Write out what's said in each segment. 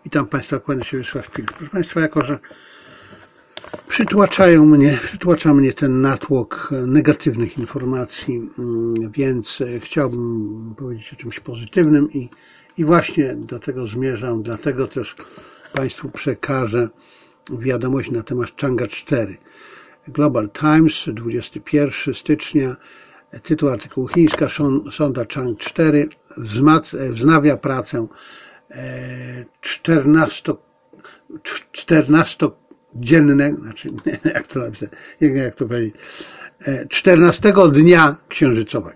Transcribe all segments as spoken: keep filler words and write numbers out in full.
Witam Państwa, kłaniam się Wiesław Pilch. Proszę Państwa, jako że przytłaczają mnie, przytłacza mnie ten natłok negatywnych informacji, więc chciałbym powiedzieć o czymś pozytywnym i, i właśnie do tego zmierzam, dlatego też Państwu przekażę wiadomość na temat Chang'e cztery. Global Times, dwudziestego pierwszego stycznia, tytuł artykułu: chińska sonda Chang'e cztery wznawia pracę czternastodzienne, znaczy jak to napisać, jak to powiedzieć, czternastego dnia księżycowego.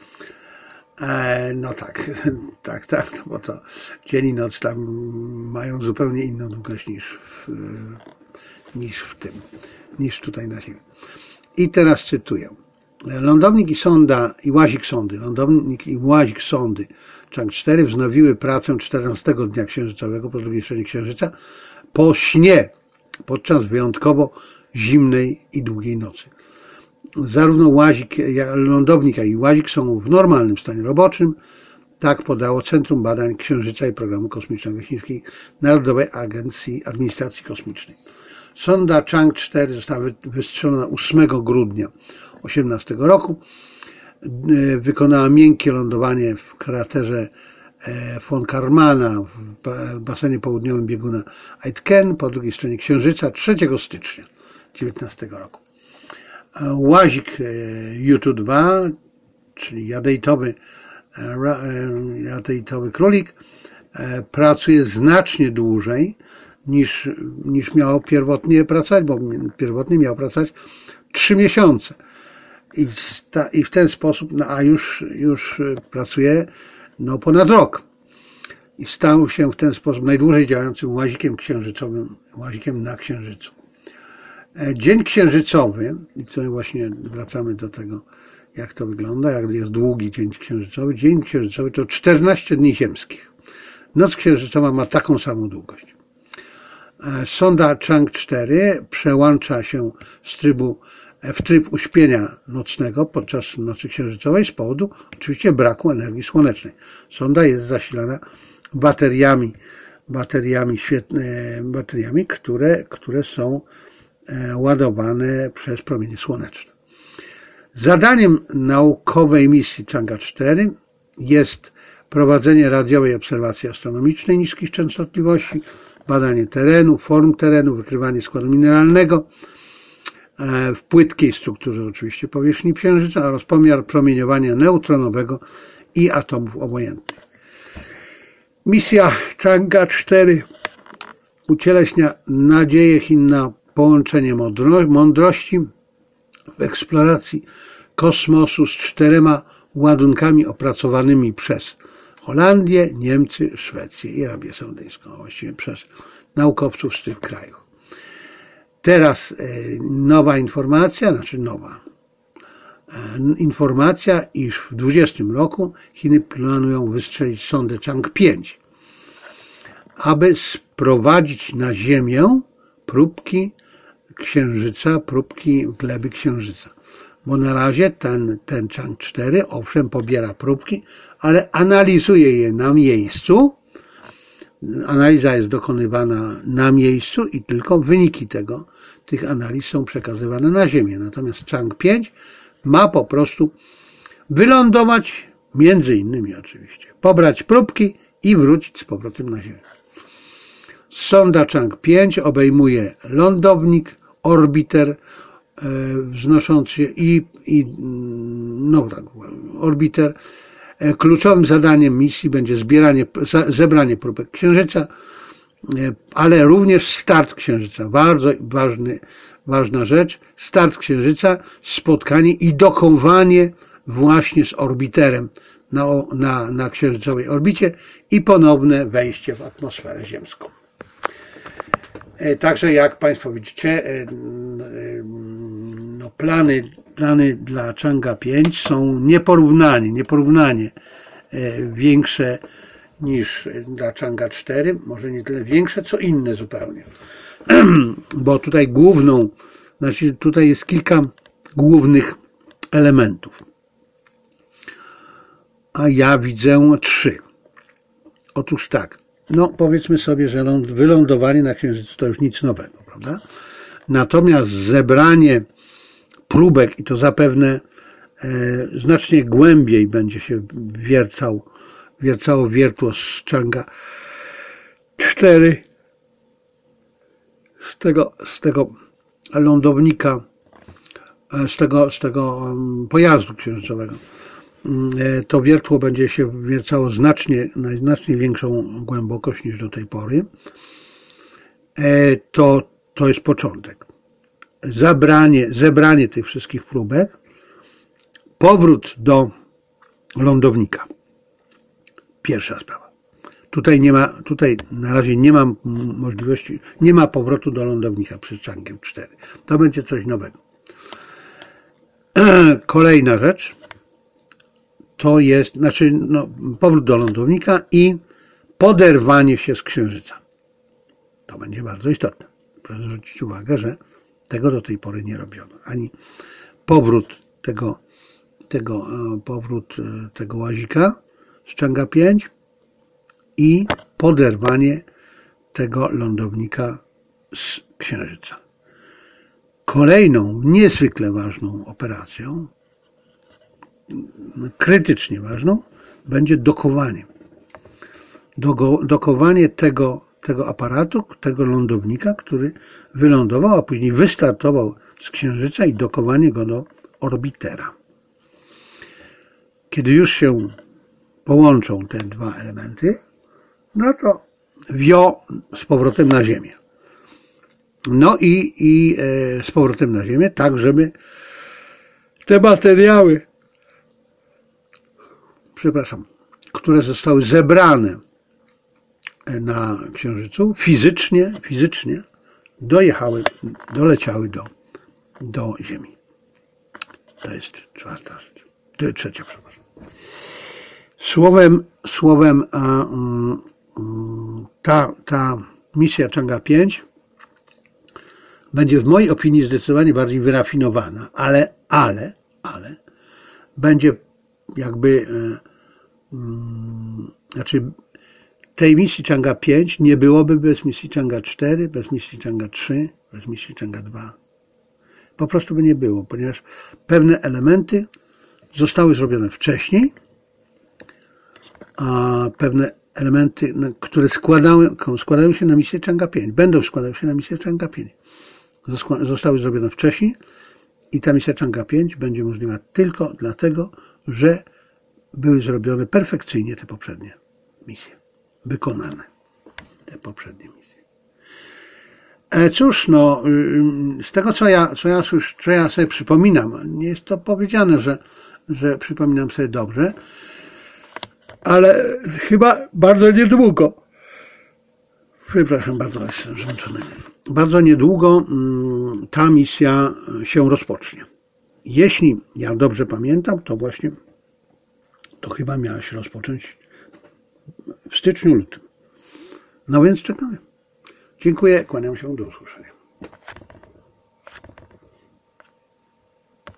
No tak, tak, tak, no bo to dzień i noc tam mają zupełnie inną długość niż w, niż w tym, niż tutaj na Ziemi. I teraz cytuję. Lądownik i sonda, i łazik sondy, lądownik i łazik sondy Chang'e cztery wznowiły pracę czternastego dnia księżycowego po drugiej stronie księżyca po śnie, podczas wyjątkowo zimnej i długiej nocy. Zarówno łazik, lądownik, jak i łazik są w normalnym stanie roboczym, tak podało Centrum Badań Księżyca i Programu Kosmicznego Chińskiej Narodowej Agencji Administracji Kosmicznej. Sonda Chang'e cztery została wystrzelona ósmego grudnia osiemnastego roku. Wykonała miękkie lądowanie w kraterze von Karmana w basenie południowym bieguna Aitken po drugiej stronie księżyca trzeciego stycznia dziewiętnastego roku. Łazik Yutu dwa, czyli jadejtowy, jadejtowy królik, pracuje znacznie dłużej niż, niż miało pierwotnie pracować, bo pierwotnie miał pracować trzy miesiące. I, sta, i w ten sposób, no a już, już pracuje no, ponad rok. I stał się w ten sposób najdłużej działającym łazikiem księżycowym, łazikiem na Księżycu. Dzień księżycowy, i co właśnie wracamy do tego, jak to wygląda, jak jest długi dzień księżycowy. Dzień księżycowy to czternaście dni ziemskich. Noc księżycowa ma taką samą długość. Sonda Chang'e cztery przełącza się z trybu w tryb uśpienia nocnego podczas nocy księżycowej z powodu oczywiście braku energii słonecznej. Sonda jest zasilana bateriami, bateriami, świetne, bateriami które, które są ładowane przez promienie słoneczne. Zadaniem naukowej misji Chang'e cztery jest prowadzenie radiowej obserwacji astronomicznej niskich częstotliwości, badanie terenu, form terenu, wykrywanie składu mineralnego w płytkiej strukturze oczywiście powierzchni Księżyca oraz pomiar promieniowania neutronowego i atomów obojętnych. Misja Chang'e cztery ucieleśnia nadzieję Chin na połączenie mądrości w eksploracji kosmosu z czterema ładunkami opracowanymi przez Holandię, Niemcy, Szwecję i Arabię Saudyjską, właściwie przez naukowców z tych krajów. Teraz nowa informacja, znaczy nowa informacja, iż w dwudziestym roku Chiny planują wystrzelić sondę Chang'e pięć, aby sprowadzić na Ziemię próbki Księżyca, próbki gleby Księżyca. Bo na razie ten, ten Chang'e cztery, owszem, pobiera próbki, ale analizuje je na miejscu. Analiza jest dokonywana na miejscu i tylko wyniki tego, tych analiz są przekazywane na Ziemię. Natomiast Chang'e pięć ma po prostu wylądować, między innymi oczywiście, pobrać próbki i wrócić z powrotem na Ziemię. Sonda Chang'e pięć obejmuje lądownik, orbiter wznoszący się i, i no tak, orbiter. Kluczowym zadaniem misji będzie zbieranie, zebranie próbek Księżyca, ale również start Księżyca. Bardzo ważny, ważna rzecz. Start Księżyca, spotkanie i dokowanie właśnie z orbiterem na, na, na księżycowej orbicie i ponowne wejście w atmosferę ziemską. Także jak Państwo widzicie, no plany, plany dla Chang'e pięć są nieporównanie, nieporównanie większe niż dla Chang'e cztery, może nie tyle większe, co inne zupełnie. Bo tutaj główną, znaczy tutaj jest kilka głównych elementów. A ja widzę trzy. Otóż tak, no powiedzmy sobie, że ląd, wylądowanie na Księżycu to już nic nowego, prawda? Natomiast zebranie próbek, i to zapewne e, znacznie głębiej będzie się wiercał, wiercało wiertło z Chang'a cztery, z tego, z tego lądownika, z tego, z tego pojazdu księżycowego. To wiertło będzie się wiercało znacznie, na znacznie większą głębokość niż do tej pory. To, to jest początek. Zabranie, zebranie tych wszystkich próbek, powrót do lądownika. Pierwsza sprawa. Tutaj nie ma, tutaj na razie nie ma możliwości, nie ma powrotu do lądownika przy Chang'ie cztery. To będzie coś nowego. Kolejna rzecz to jest, znaczy no, powrót do lądownika i poderwanie się z Księżyca. To będzie bardzo istotne. Proszę zwrócić uwagę, że tego do tej pory nie robiono. Ani powrót tego, tego, powrót tego łazika z Chang'a pięć i poderwanie tego lądownika z Księżyca. Kolejną niezwykle ważną operacją, krytycznie ważną, będzie dokowanie. Dokowanie tego, tego aparatu, tego lądownika, który wylądował, a później wystartował z Księżyca, i dokowanie go do orbitera. Kiedy już się połączą te dwa elementy, no to wio z powrotem na Ziemię. No i, i e, z powrotem na Ziemię, tak żeby te materiały, przepraszam, które zostały zebrane na Księżycu, fizycznie, fizycznie dojechały, doleciały do, do Ziemi. To jest czwarta rzecz. To jest trzecia, przepraszam. Słowem, słowem a, ta, ta misja Chang'a pięć będzie w mojej opinii zdecydowanie bardziej wyrafinowana, ale, ale, ale będzie jakby, znaczy tej misji Chang'a pięć nie byłoby bez misji Chang'a cztery, bez misji Chang'a trzy, bez misji Chang'a dwa. Po prostu by nie było, ponieważ pewne elementy zostały zrobione wcześniej, a pewne elementy, które składały, składają się na misję Chang'a pięć, będą składały się na misję Chang'a pięć, zostały zrobione wcześniej i ta misja Chang'a pięć będzie możliwa tylko dlatego, że były zrobione perfekcyjnie te poprzednie misje, wykonane te poprzednie misje. E, cóż, no, z tego co ja, co ja, co ja sobie przypominam, nie jest to powiedziane, że, że przypominam sobie dobrze, ale chyba bardzo niedługo, przepraszam, bardzo jestem zmęczony, bardzo niedługo ta misja się rozpocznie. Jeśli ja dobrze pamiętam, to właśnie to chyba miała się rozpocząć w styczniu, lutym. No więc czekamy. Dziękuję, kłaniam się, do usłyszenia.